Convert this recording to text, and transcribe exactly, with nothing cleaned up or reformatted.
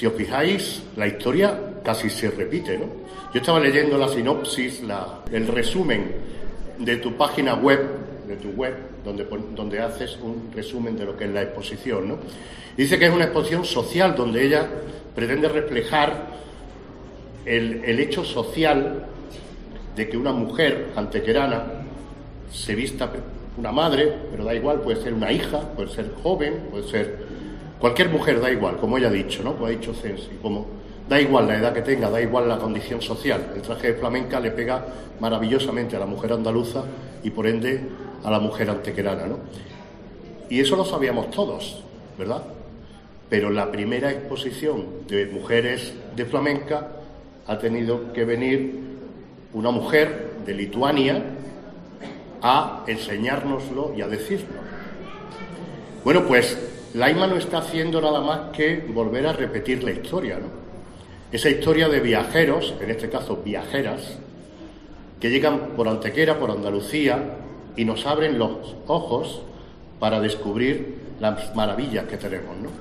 si os fijáis, la historia casi se repite, ¿no? Yo estaba leyendo la sinopsis, la, el resumen de tu página web, de tu web, donde, donde haces un resumen de lo que es la exposición, ¿no? Dice que es una exposición social donde ella pretende reflejar el, el hecho social de que una mujer antequerana se vista, una madre, pero da igual, puede ser una hija, puede ser joven, puede ser cualquier mujer, da igual, como ella ha dicho, ¿no? Como ha dicho Censi, como da igual la edad que tenga, da igual la condición social. El traje de flamenca le pega maravillosamente a la mujer andaluza y por ende a la mujer antequerana, ¿no? Y eso lo sabíamos todos, ¿verdad? Pero la primera exposición de mujeres de flamenca ha tenido que venir una mujer de Lituania a enseñárnoslo y a decirlo. Bueno, pues Laima no está haciendo nada más que volver a repetir la historia, ¿no? Esa historia de viajeros, en este caso viajeras, que llegan por Antequera, por Andalucía, y nos abren los ojos para descubrir las maravillas que tenemos, ¿no?